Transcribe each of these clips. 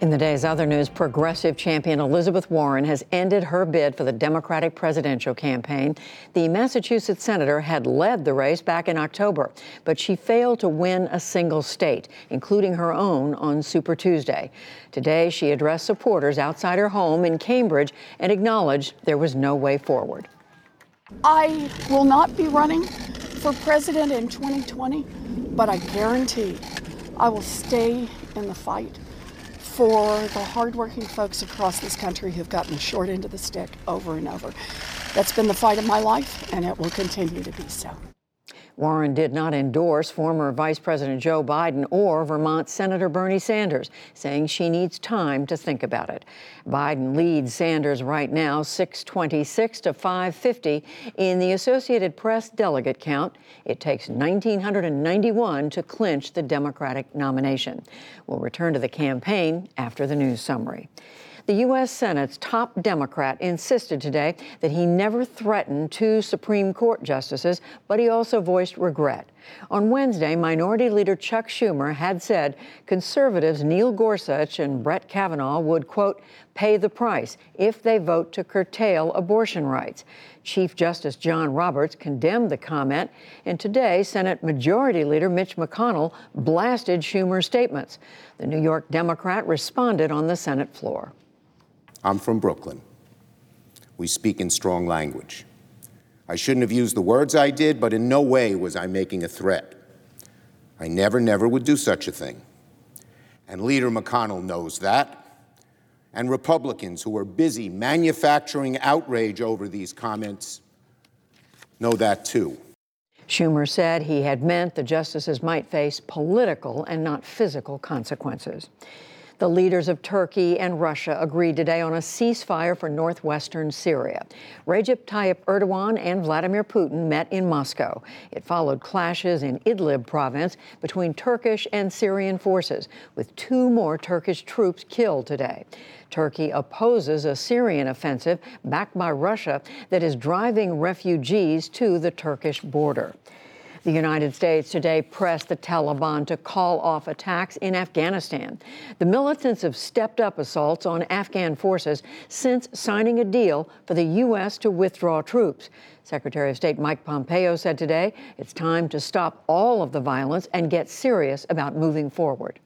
In the day's other news, progressive champion Elizabeth Warren has ended her bid for the Democratic presidential campaign. The Massachusetts senator had led the race back in October, but she failed to win a single state, including her own on Super Tuesday. Today, she addressed supporters outside her home in Cambridge and acknowledged there was no way forward. I will not be running for president in 2020, but I guarantee I will stay in the fight for the hardworking folks across this country who've gotten the short end of the stick over and over. That's been the fight of my life, and it will continue to be so. Warren did not endorse former Vice President Joe Biden or Vermont Senator Bernie Sanders, saying she needs time to think about it. Biden leads Sanders right now 626 to 550 in the Associated Press delegate count. It takes 1,991 to clinch the Democratic nomination. We'll return to the campaign after the news summary. The U.S. Senate's top Democrat insisted today that he never threatened two Supreme Court justices, but he also voiced regret. On Wednesday, Minority Leader Chuck Schumer had said conservatives Neil Gorsuch and Brett Kavanaugh would, quote, pay the price if they vote to curtail abortion rights. Chief Justice John Roberts condemned the comment, and today Senate Majority Leader Mitch McConnell blasted Schumer's statements. The New York Democrat responded on the Senate floor. I'm from Brooklyn. We speak in strong language. I shouldn't have used the words I did, but in no way was I making a threat. I never would do such a thing. And Leader McConnell knows that. And Republicans who are busy manufacturing outrage over these comments know that too. Schumer said he had meant the justices might face political and not physical consequences. The leaders of Turkey and Russia agreed today on a ceasefire for northwestern Syria. Recep Tayyip Erdogan and Vladimir Putin met in Moscow. It followed clashes in Idlib province between Turkish and Syrian forces, with 2 more Turkish troops killed today. Turkey opposes a Syrian offensive backed by Russia that is driving refugees to the Turkish border. The United States today pressed the Taliban to call off attacks in Afghanistan. The militants have stepped up assaults on Afghan forces since signing a deal for the U.S. to withdraw troops. Secretary of State Mike Pompeo said today it's time to stop all of the violence and get serious about moving forward.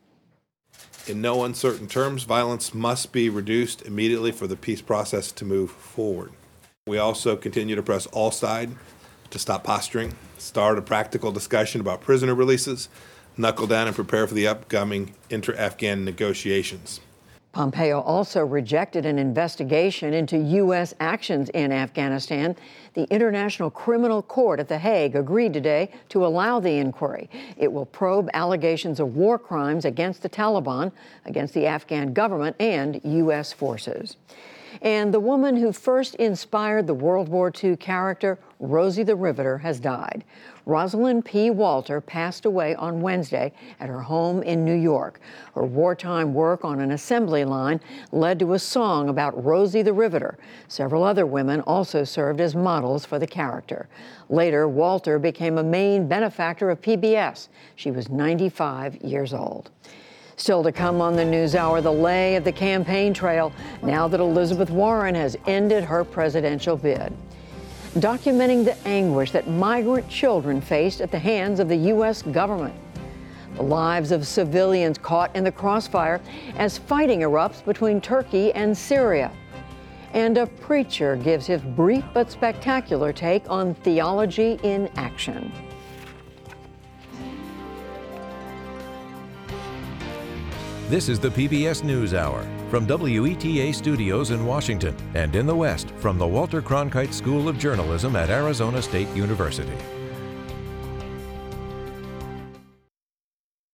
In no uncertain terms, violence must be reduced immediately for the peace process to move forward. We also continue to press all sides to stop posturing, start a practical discussion about prisoner releases, knuckle down and prepare for the upcoming inter-Afghan negotiations. Pompeo also rejected an investigation into U.S. actions in Afghanistan. The International Criminal Court at The Hague agreed today to allow the inquiry. It will probe allegations of war crimes against the Taliban, against the Afghan government, and U.S. forces. And the woman who first inspired the World War II character, Rosie the Riveter, has died. Rosalind P. Walter passed away on Wednesday at her home in New York. Her wartime work on an assembly line led to a song about Rosie the Riveter. Several other women also served as models for the character. Later, Walter became a main benefactor of PBS. She was 95 years old. Still to come on the NewsHour, the lay of the campaign trail now that Elizabeth Warren has ended her presidential bid. Documenting the anguish that migrant children faced at the hands of the U.S. government. The lives of civilians caught in the crossfire as fighting erupts between Turkey and Syria. And a preacher gives his brief but spectacular take on theology in action. This is the PBS NewsHour from WETA Studios in Washington and in the West from the Walter Cronkite School of Journalism at Arizona State University.